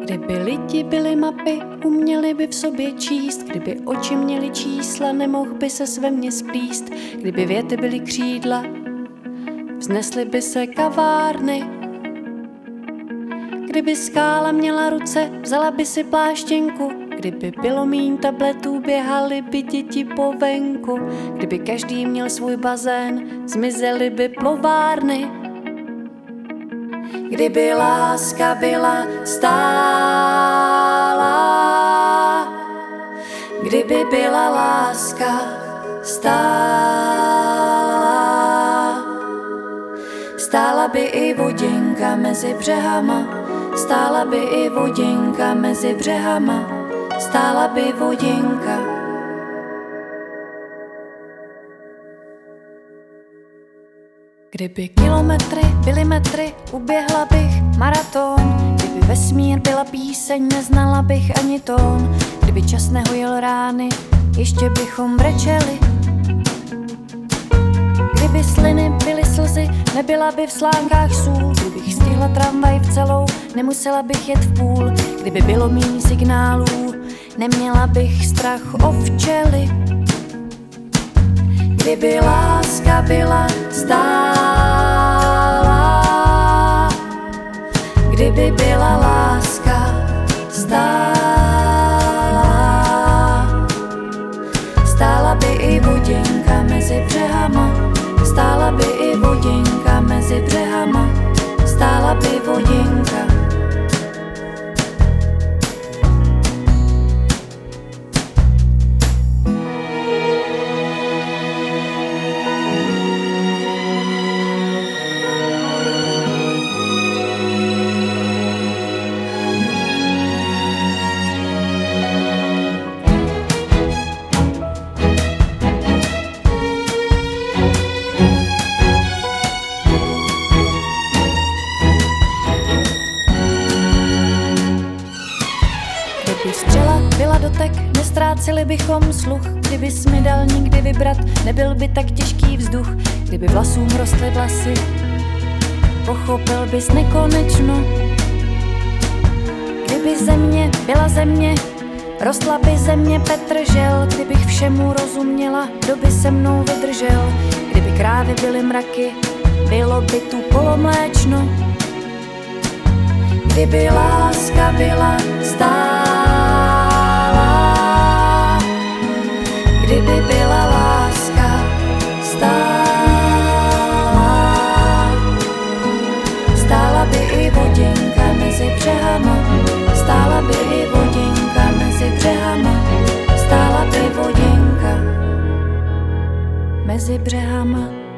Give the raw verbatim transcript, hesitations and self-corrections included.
Kdyby lidi byly mapy, uměli by v sobě číst. Kdyby oči měly čísla, nemohl by se ve mně splíst. Kdyby věty byly křídla, vznesly by se kavárny. Kdyby skála měla ruce, vzala by si pláštěnku. Kdyby bylo míň tabletů, běhali by děti po venku. Kdyby každý měl svůj bazén, zmizely by plovárny. Kdyby láska byla stálá, kdyby byla láska stálá, stála by i voděnka mezi břehama, stála by i voděnka mezi břehama, stála by voděnka. Kdyby kilometry byly metry, uběhla bych maraton. Kdyby vesmír byla píseň, neznala bych ani tón. Kdyby čas nehojil rány, ještě bychom brečeli. Kdyby sliny byly slzy, nebyla by v slánkách sůl. Kdybych stihla tramvaj v celou, nemusela bych jet v půl. Kdyby bylo míň signálů, neměla bych strach o včely. Kdyby láska byla stálá, kdyby byla láska stálá, stála by i voděnka mezi břehama, stála by i voděnka mezi břehama, stála by voděnka. Kdyby střela byla dotek, nestráceli bychom sluch. Kdyby jsi mi dal nikdy vybrat, nebyl by tak těžký vzduch. Kdyby vlasům rostly vlasy, pochopil bys nekonečno. Kdyby země byla země, rostla by země Petržel. Kdybych všemu rozuměla, kdo by se mnou vydržel. Kdyby krávy byly mraky, bylo by tu polomléčno. Kdyby láska byla stálá, kdyby byla láska stálá, stála by i voděnka mezi břehama, stála by i voděnka mezi břehama, stála by voděnka mezi břehama.